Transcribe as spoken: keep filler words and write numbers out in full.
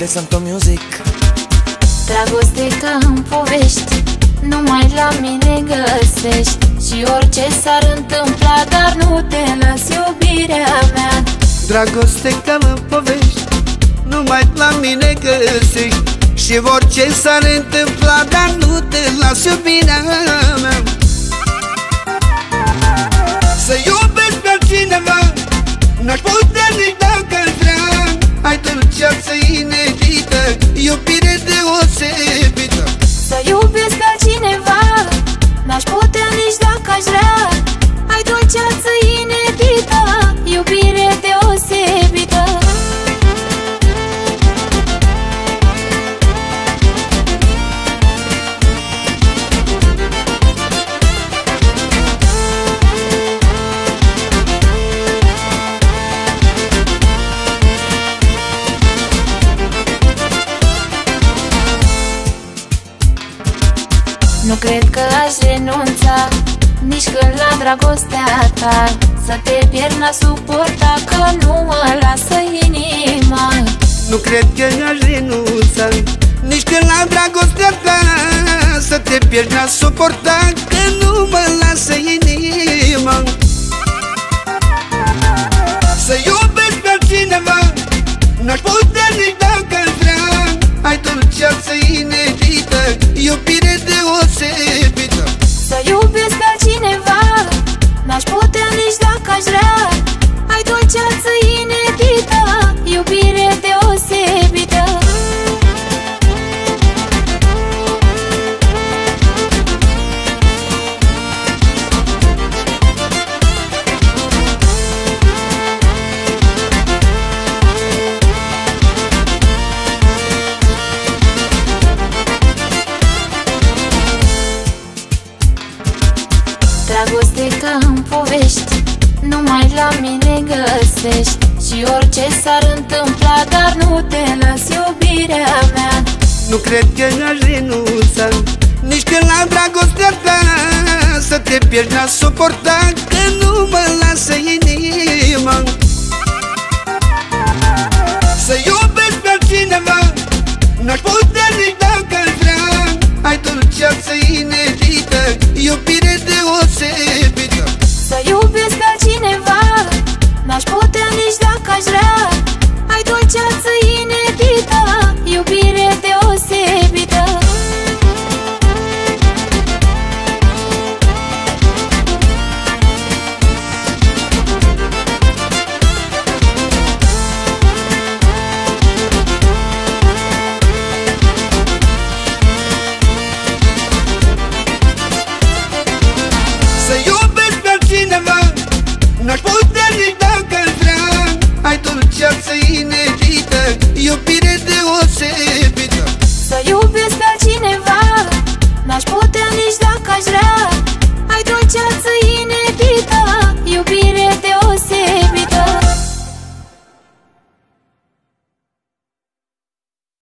Santo Music. Dragoste ca în povești, numai la mine găsești. Și orice s-ar întâmpla, dar nu te las, iubirea mea. Dragoste ca în povești, numai la mine găsești. Și orice s-ar întâmpla, dar nu te las, iubirea mea. Să iubesc pe cineva n-aș putea nici dacă-l vrea. Ai dulceață inedită, iubire deosebită. Să iubesc pe cineva n-aș putea nici dacă aș vrea. Ai dulceață inedită, iubire deosebită. Nu cred că aș renunța nici când la dragostea ta. Să te pierd n-aș suporta, că nu mă lasă inima. Nu cred că aș renunța nici când la dragostea ta. Să te pierd n-aș suporta, că nu mă lasă inima. Să iubesc pe cineva n-aș putea nici dacă-l vrea. Ai dulceață inedită, iubire deosebită. Să iubesc pe cineva n-aș putea nici dacă aș vrea. Ai dulceață inedită, iubire deosebită. Dragoste ca în povești, numai la mine găsești. Și orice s-ar întâmpla, dar nu te las, iubirea mea. Nu cred că aș renunța nici când la dragostea ta. Să te pierd n-aș suporta, că nu